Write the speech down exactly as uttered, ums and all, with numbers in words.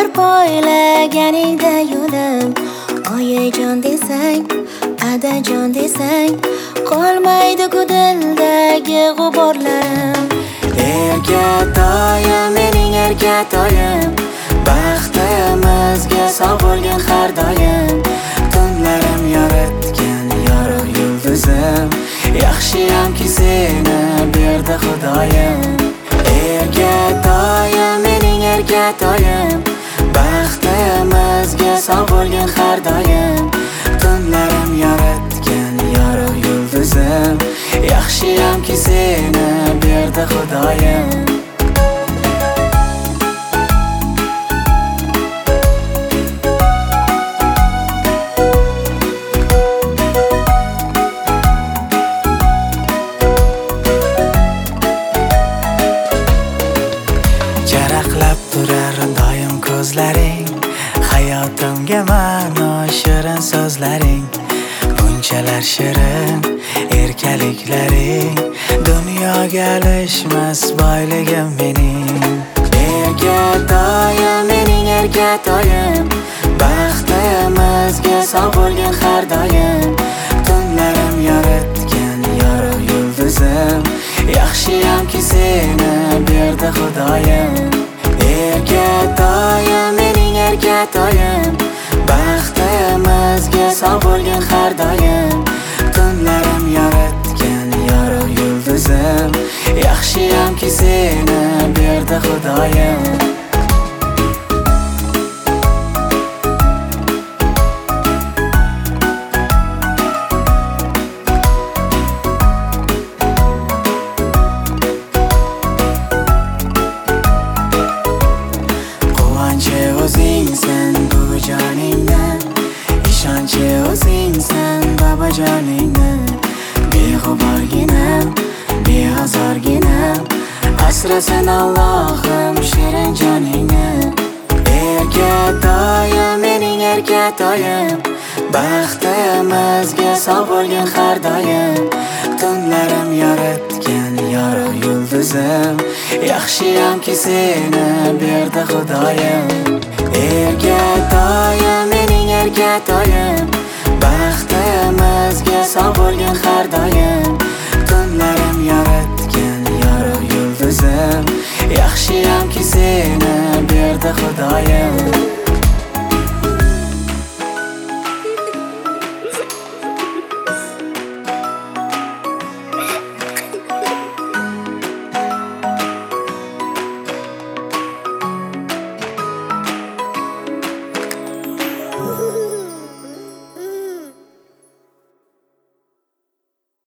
poylaganingda yo'lim, oyijon desang, adajon desang, qolmaydi ku dildagi g'uborlarim. Erkatoyim, mening erkatoyim, baxtimizga sog' bo'lgin har doim. Tunlarim yoritgan yorug' yulduzim, yaxshiyamki seni berdi Xudoyim. Erkatoyim, mening erkatoyim, baxtimizga sog' bo'lgin har doim. Tunlarim yoritgan yorug' yulduzim, yaxshiyamki seni berdi Xudoyim. Jaraqlab turar doim ko'zlaring, hayotimga ma'no shirin so'zlaring. Bunchalar shirin erkaliklaring, dunyoga alishmas boyligim mening. Erkatoyim, mening erkatoyim, baxtimizga sog' bo'lgin har doim. Tunlarim yoritgan yorug' yulduzim, yaxshiyamki seni berdi Xudoyim. Erkatoyim, mening erkatoyim, baxtimizga sog' bo'lgin har doim. Tunlarim yoritgan yorug' yulduzim, yaxshiyamki seni berdi Xudoyim. Quvonchi o'zingsan bu joningdan, ishonchi o'zingsan bobojoningdan. Beg'uborginam, beozorginam, asrasin Allohim shirin joningni. Erkatoyim, mening erkatoyim, baxtimizga sog' bo'lgin har doim. Tunlarim yoritgan yorug' yulduzim, yaxshiyamki seni berdi Xudoyim. Erkatoyim, mening erkatoyim, baxtimizga sog' bo'lgin har doim. Tunlarim yoritgan yorug' yulduzim, yaxshiyamki seni berdi Xudoyim.